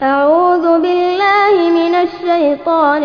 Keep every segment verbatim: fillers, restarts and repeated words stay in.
أعوذ بالله من الشيطان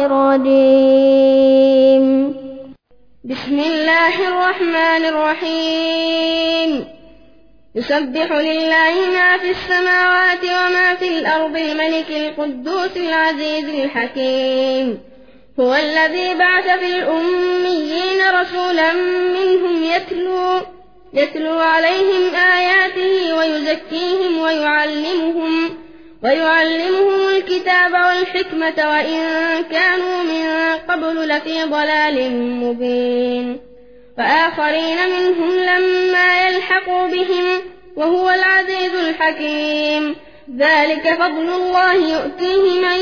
الرجيم. بسم الله الرحمن الرحيم. يسبح لله ما في السماوات وما في الأرض الملك القدوس العزيز الحكيم. هو الذي بعث في الأميين رسولا منهم يتلو, يتلو عليهم آياته ويزكيهم ويعلمهم, ويعلمهم الكتاب والحكمة وإن كانوا من قبل لفي ضلال مبين. وآخرين منهم لما يلحقوا بهم وهو العزيز الحكيم. ذلك فضل الله يؤتيه من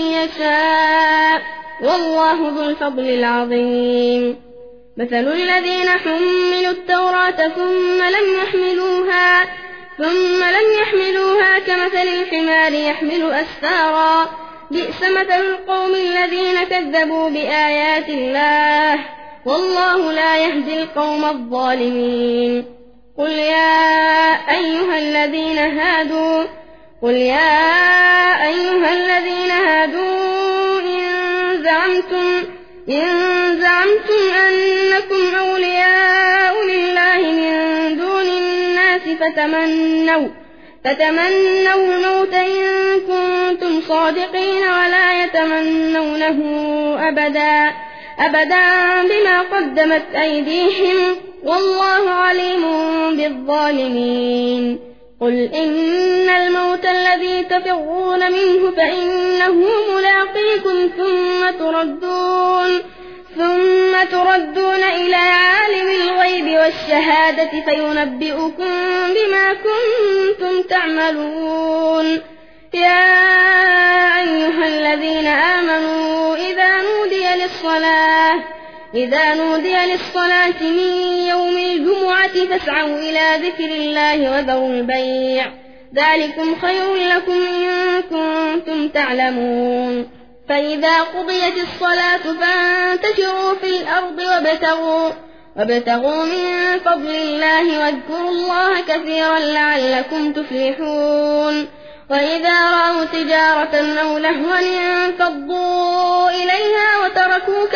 يشاء والله ذو الفضل العظيم. مثل الذين حملوا التوراة ثم لم يحملوها ثم لم يحملوها كمثل الحمار يحمل أسفارا بئس مثل القوم الذين كذبوا بآيات الله والله لا يهدي القوم الظالمين. قل يا أيها الذين هادوا قل يا أيها الذين هادوا إن زعمتم إن زعمتم أنكم أولياء لله من دون الناس فتمنوا فتمنوا الموت إن كنتم صادقين ولا يتمنونه أبدا أبدا بما قدمت أيديهم والله عليم بالظالمين. قل إن الموت الذي تفرون منه فإنه ملاقيكم ثم تردون ثم تردون إلى عالم الغيب والشهادة فينبئكم بما كنتم تعملون. يا أيها الذين آمنوا إذا نودي للصلاة إذا نودي للصلاة من يوم الجمعة فاسعوا إلى ذكر الله وذروا البيع ذلكم خير لكم إن كنتم تعلمون. فإذا قضيت الصلاة فانتشروا في الأرض وابتغوا, وابتغوا من فضل الله واذكروا الله كثيرا لعلكم تفلحون. وإذا رأوا تجارة أو لهوا انفضوا إليها وتركوك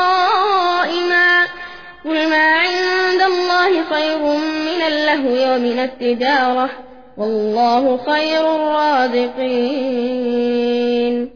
قائما قل ما عند الله خير من اللهو ومن التجارة والله خير الرازقين.